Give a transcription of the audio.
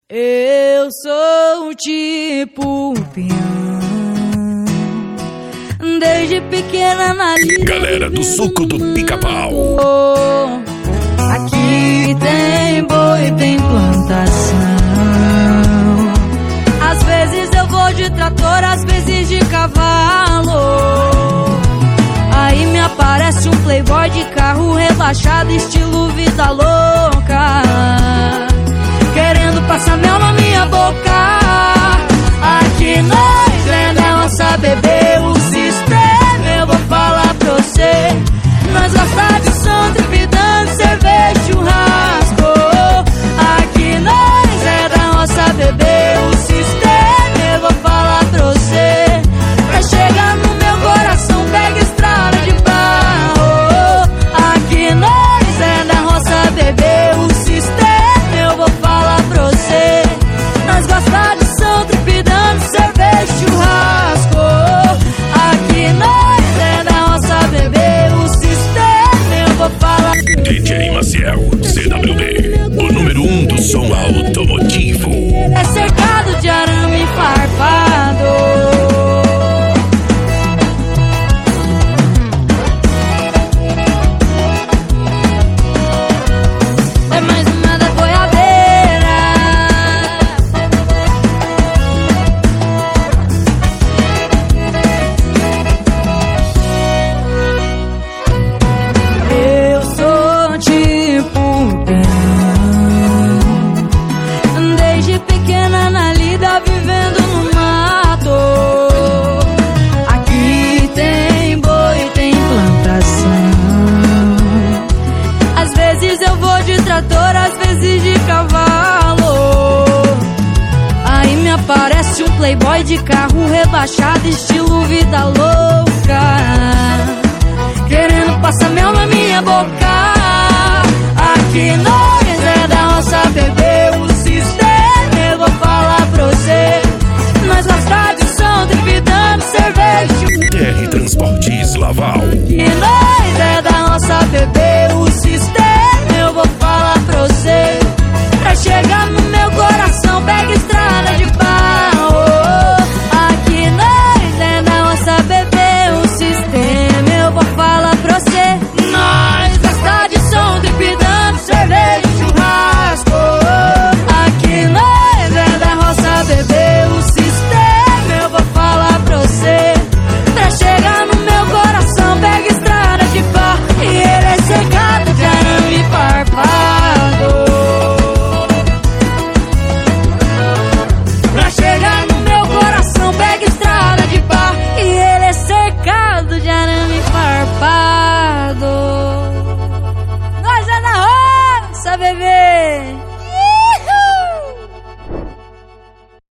Eu sou tipo peão, desde pequena na lida. Galera do Suco do Pica-Pau. Aqui tem boi, tem plantação. Às vezes eu vou de trator, às vezes de cavalo. Aí me aparece um playboy de carro rebaixado, estilo vida louca, querendo passar mel na minha boca. Aqui nós é da nossa bebê, o sistema eu vou falar pra você. Nós gosta de som, trepidando, cerveja, churrasco. Aqui nós é da nossa bebê, o sistema eu vou falar pra você. Pra chegar no meu coração, pega estrada de barro. Aqui nós é da nossa bebê, o sistema eu vou falar pra você. Nós gosta de som, trepidando, cerveja, churrasco. Aqui nós é da nossa bebê, o sistema eu vou falar. DJ Maciel, CWD, o número 1 do som automotivo. É cercado de arame farpado. É mais uma da boiadeira. Eu sou tipo peão, desde pequena na lida, vivendo no mato. Aqui tem boi, tem plantação. Às vezes eu vou de trator, às vezes de cavalo. Aí me aparece um playboy de carro rebaixado, estilo vida louca, querendo passar mel na minha boca. Aqui nós é da nossa bebê,